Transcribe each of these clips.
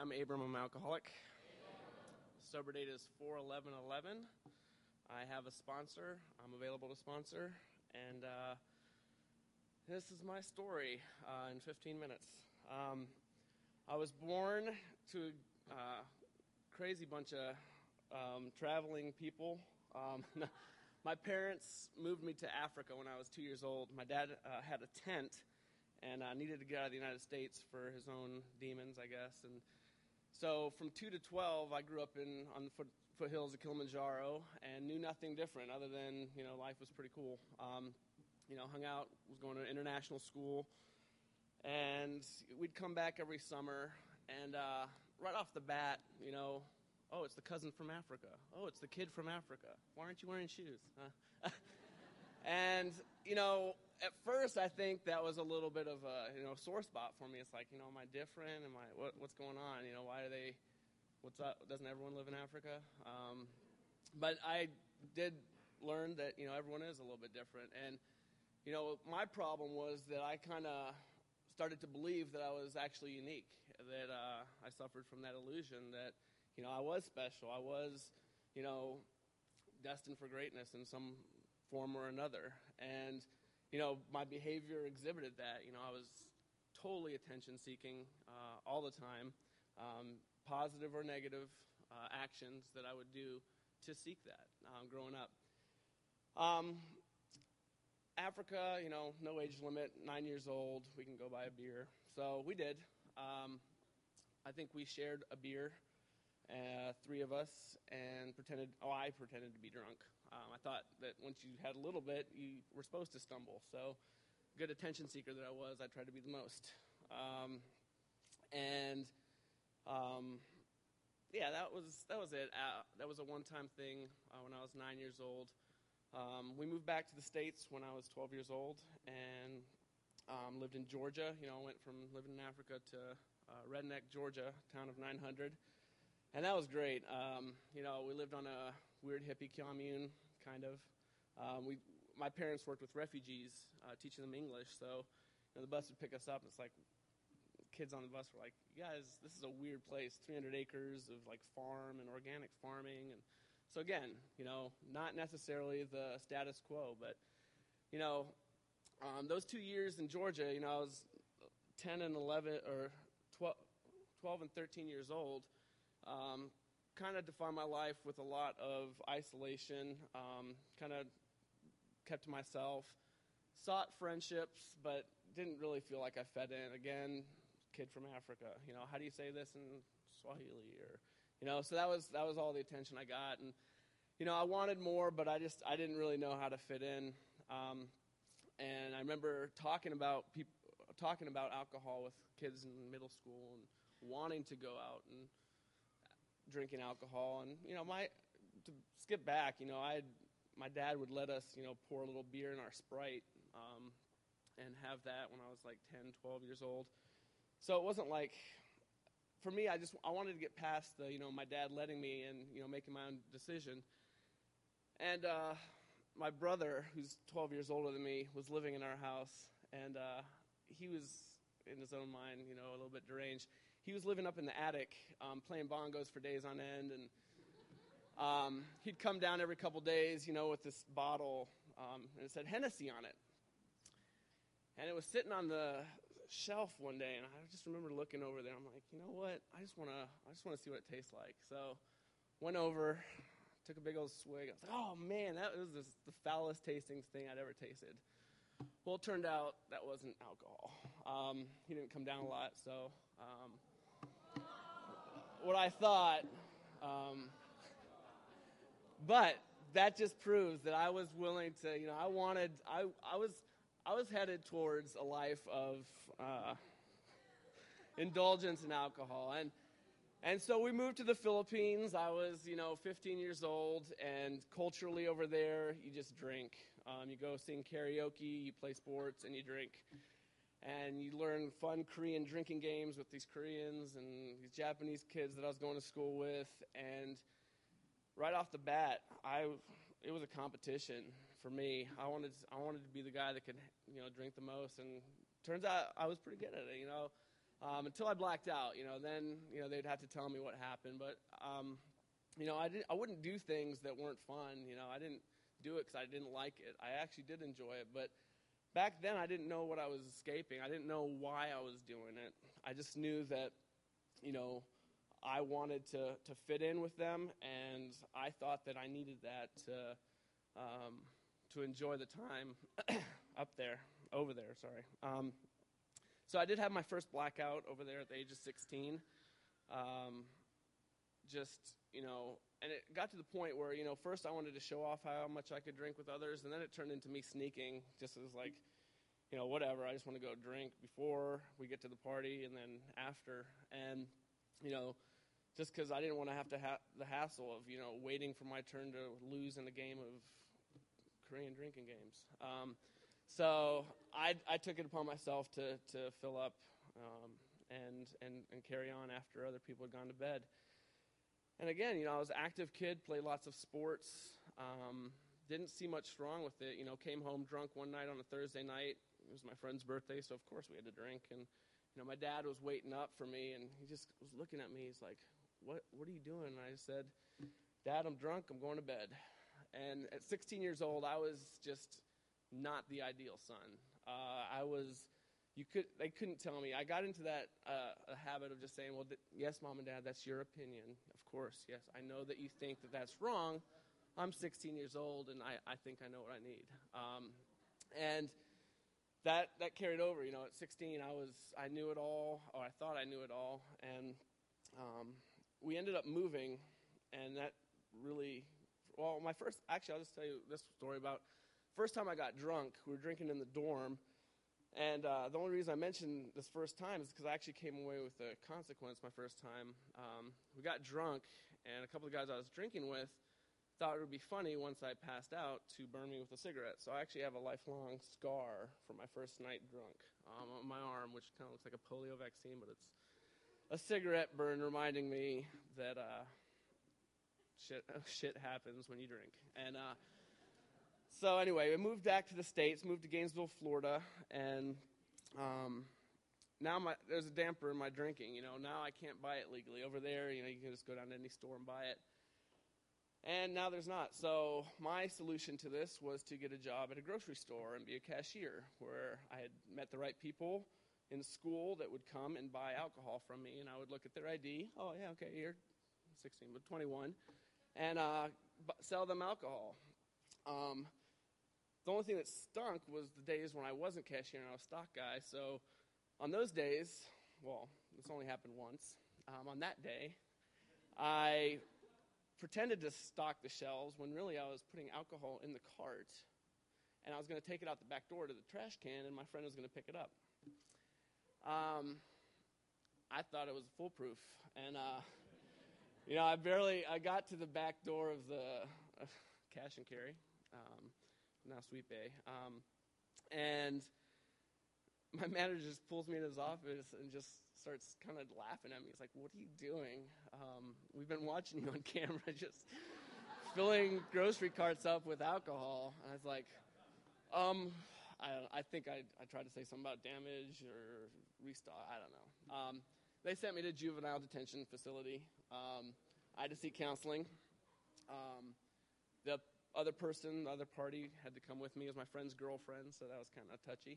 I'm Abram. I'm an alcoholic. Sober date is 4/11/11. I have a sponsor. I'm available to sponsor. And this is my story in 15 minutes. I was born to a crazy bunch of traveling people. My parents moved me to Africa when I was 2 years old. My dad had a tent and needed to get out of the United States for his own demons, I guess. And so from 2 to 12, I grew up on the foothills of Kilimanjaro and knew nothing different other than, life was pretty cool. Hung out, was going to international school, and we'd come back every summer, and right off the bat, oh, it's the cousin from Africa. Oh, it's the kid from Africa. Why aren't you wearing shoes? And, at first I think that was a little bit of a, sore spot for me. It's like, am I different? What's going on? Why are they, what's up? Doesn't everyone live in Africa? But I did learn that, everyone is a little bit different. And, my problem was that I kind of started to believe that I was actually unique, that I suffered from that illusion that, I was special. I was, destined for greatness in some form or another. And, my behavior exhibited that. I was totally attention-seeking all the time, positive or negative actions that I would do to seek that growing up. Africa, no age limit, 9 years old, we can go buy a beer. So we did. I think we shared a beer, three of us, and I pretended to be drunk. I thought that once you had a little bit, you were supposed to stumble. So, good attention seeker that I was, I tried to be the most. Yeah, that was it. That was a one-time thing when I was 9 years old. We moved back to the States when I was 12 years old and lived in Georgia. I went from living in Africa to Redneck, Georgia, town of 900. And that was great. We lived on a weird hippie commune, kind of. My parents worked with refugees, teaching them English. So, the bus would pick us up. It's like kids on the bus were like, "You guys, this is a weird place. 300 acres of like farm and organic farming." And so again, not necessarily the status quo, but those 2 years in Georgia, I was 10 and 11 or 12 and 13 years old. Kind of defined my life with a lot of isolation, kind of kept to myself, sought friendships, but didn't really feel like I fit in. Again, kid from Africa, how do you say this in Swahili? Or, so that was all the attention I got. And, I wanted more, but I didn't really know how to fit in. And I remember talking about alcohol with kids in middle school and wanting to go out and drinking alcohol. And, to skip back, my dad would let us, pour a little beer in our Sprite and have that when I was like 10, 12 years old. So it wasn't like, for me, I wanted to get past the, my dad letting me and, making my own decision. And my brother, who's 12 years older than me, was living in our house. And he was, in his own mind, a little bit deranged. He was living up in the attic, playing bongos for days on end, and he'd come down every couple days, with this bottle, and it said Hennessy on it. And it was sitting on the shelf one day, and I just remember looking over there. I'm like, you know what? I just want to see what it tastes like. So, went over, took a big old swig. I was like, oh man, that was the foulest tasting thing I'd ever tasted. Well, it turned out that wasn't alcohol. He didn't come down a lot, so what I thought. But that just proves that I was willing to, I was headed towards a life of indulgence in alcohol. And so we moved to the Philippines. I was, 15 years old, and culturally over there, you just drink. You go sing karaoke, you play sports, and you drink. And you learn fun Korean drinking games with these Koreans and these Japanese kids that I was going to school with. And right off the bat, it was a competition for me. I wanted to be the guy that could, drink the most. And turns out I was pretty good at it, until I blacked out. Then they'd have to tell me what happened. But I wouldn't do things that weren't fun. I didn't do it because I didn't like it. I actually did enjoy it, but back then I didn't know what I was escaping. I didn't know why I was doing it. I just knew that I wanted to fit in with them, and I thought that I needed that to enjoy the time over there. So I did have my first blackout over there at the age of 16. And it got to the point where, first I wanted to show off how much I could drink with others, and then it turned into me sneaking, just as like, whatever, I just want to go drink before we get to the party and then after. And, just because I didn't want to have the hassle of, waiting for my turn to lose in a game of Korean drinking games. So I took it upon myself to fill up and carry on after other people had gone to bed. And again, I was an active kid, played lots of sports, didn't see much wrong with it. Came home drunk one night on a Thursday night. It was my friend's birthday, so of course we had to drink. And, my dad was waiting up for me, and he just was looking at me. He's like, what are you doing? And I said, Dad, I'm drunk. I'm going to bed. And at 16 years old, I was just not the ideal son. They couldn't tell me. I got into that a habit of just saying, well, yes, Mom and Dad, that's your opinion. Of course, yes. I know that you think that that's wrong. I'm 16 years old, and I think I know what I need. And that carried over. At 16, I knew it all, or I thought I knew it all. And we ended up moving, and that really, I'll just tell you this story about first time I got drunk. We were drinking in the dorm. And the only reason I mentioned this first time is because I actually came away with a consequence my first time. We got drunk, and a couple of guys I was drinking with thought it would be funny once I passed out to burn me with a cigarette. So I actually have a lifelong scar from my first night drunk on my arm, which kind of looks like a polio vaccine, but it's a cigarette burn reminding me that shit happens when you drink. And so anyway, we moved back to the States, moved to Gainesville, Florida, and now there's a damper in my drinking. Now I can't buy it legally. Over there, you can just go down to any store and buy it. And now there's not. So my solution to this was to get a job at a grocery store and be a cashier, where I had met the right people in school that would come and buy alcohol from me, and I would look at their ID. Oh, yeah, okay, you're 16, but 21, and sell them alcohol. The only thing that stunk was the days when I wasn't cashier and I was stock guy. So on those days, this only happened once. On that day, I pretended to stock the shelves when really I was putting alcohol in the cart, and I was going to take it out the back door to the trash can, and my friend was going to pick it up. I thought it was foolproof, and I got to the back door of the cash and carry, now Sweet Bay, and my manager just pulls me in his office and just starts kind of laughing at me. He's like, "What are you doing? We've been watching you on camera just filling grocery carts up with alcohol." And I was like, I think I tried to say something about damage or restock. I don't know. They sent me to juvenile detention facility. I had to seek counseling. The other party had to come with me as my friend's girlfriend, so that was kind of touchy.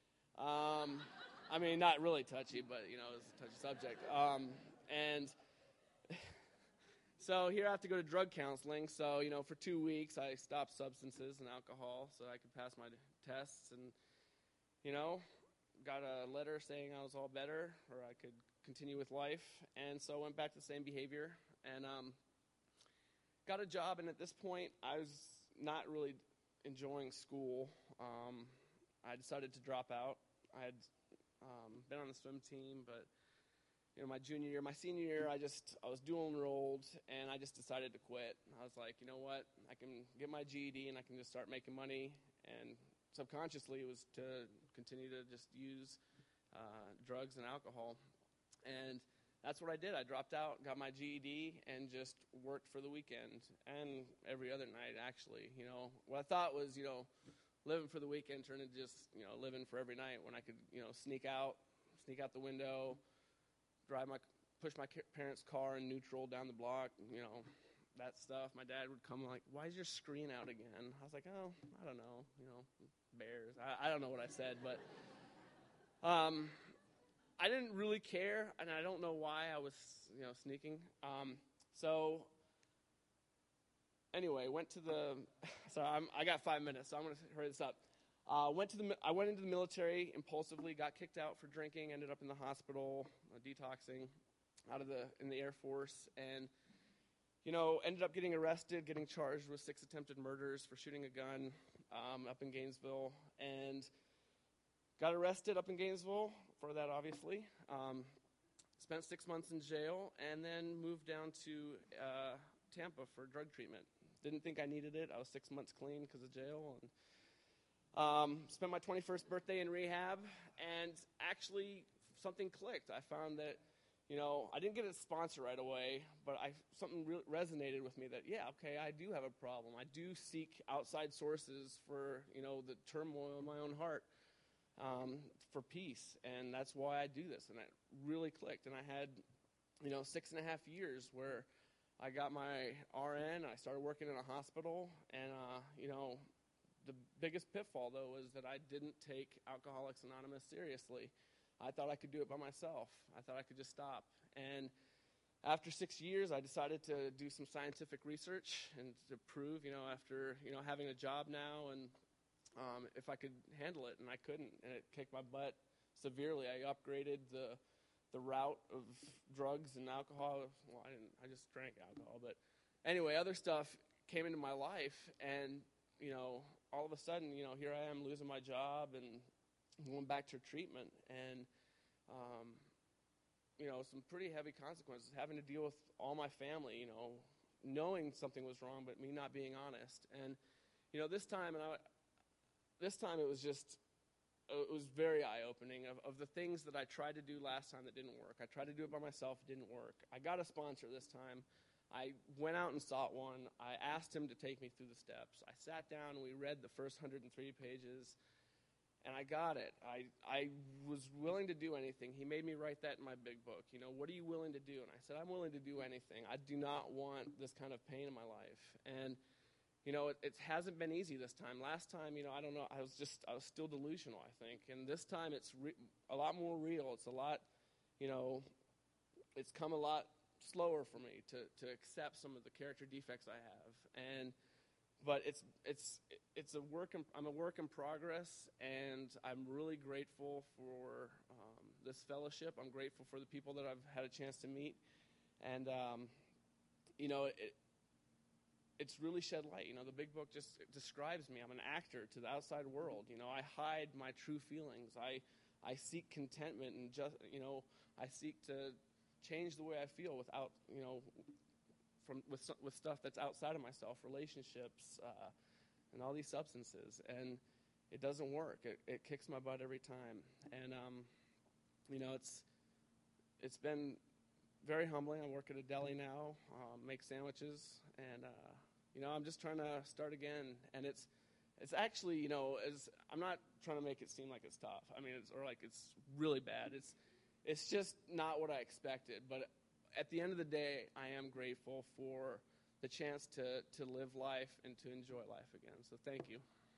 I mean, not really touchy, but, it was a touchy subject. And so here I have to go to drug counseling. So, for 2 weeks, I stopped substances and alcohol so I could pass my tests and, got a letter saying I was all better or I could continue with life. And so I went back to the same behavior and got a job. And at this point, I was not really enjoying school. I decided to drop out. I had been on the swim team, but my senior year, I was dual enrolled, and I just decided to quit. I was like, you know what? I can get my GED, and I can just start making money. And subconsciously, it was to continue to just use drugs and alcohol. And that's what I did. I dropped out, got my GED, and just worked for the weekend and every other night, actually. What I thought was, living for the weekend turned into just, living for every night when I could, sneak out the window, push my parents' car in neutral down the block, that stuff. My dad would come like, "Why is your screen out again?" I was like, "Oh, I don't know, bears." I don't know what I said, but I didn't really care, and I don't know why I was, sneaking. So anyway, went to the. So I got 5 minutes, so I'm going to hurry this up. I went into the military impulsively, got kicked out for drinking, ended up in the hospital, detoxing, in the Air Force, and ended up getting arrested, getting charged with 6 attempted murders for shooting a gun up in Gainesville, and got arrested up in Gainesville for that, obviously. Spent 6 months in jail, and then moved down to Tampa for drug treatment. Didn't think I needed it. I was 6 months clean because of jail, and spent my 21st birthday in rehab, and actually something clicked. I found that, I didn't get a sponsor right away, but something resonated with me that, okay, I do have a problem. I do seek outside sources for, the turmoil in my own heart, for peace, and that's why I do this, and it really clicked. And I had, 6.5 years where I got my RN, I started working in a hospital, and, the biggest pitfall, though, was that I didn't take Alcoholics Anonymous seriously. I thought I could do it by myself. I thought I could just stop. And after 6 years, I decided to do some scientific research and to prove, after, having a job now, and if I could handle it, and I couldn't, and it kicked my butt severely. I upgraded the route of drugs and alcohol. Well, I just drank alcohol, but anyway, other stuff came into my life, and, all of a sudden, here I am losing my job and going back to treatment, and, some pretty heavy consequences, having to deal with all my family, knowing something was wrong, but me not being honest. And, this time it was just, it was very eye-opening of the things that I tried to do last time that didn't work. I tried to do it by myself, it didn't work. I got a sponsor this time. I went out and sought one. I asked him to take me through the steps. I sat down and we read the first 103 pages, and I got it. I was willing to do anything. He made me write that in my big book. What are you willing to do? And I said, I'm willing to do anything. I do not want this kind of pain in my life. And, it hasn't been easy this time. Last time, I don't know, I was still delusional, I think. And this time it's a lot more real. It's a lot, it's come a lot slower for me to accept some of the character defects I have. But I'm a work in progress, and I'm really grateful for this fellowship. I'm grateful for the people that I've had a chance to meet, and it's really shed light. The big book just describes me. I'm an actor to the outside world. I hide my true feelings. I seek contentment, and I seek to change the way I feel without, with stuff that's outside of myself, relationships, and all these substances. And it doesn't work. It kicks my butt every time. And, it's been very humbling. I work at a deli now, make sandwiches, and, I'm just trying to start again. And it's actually, I'm not trying to make it seem like it's tough. I mean, it's really bad. It's just not what I expected. But at the end of the day, I am grateful for the chance to live life and to enjoy life again. So thank you.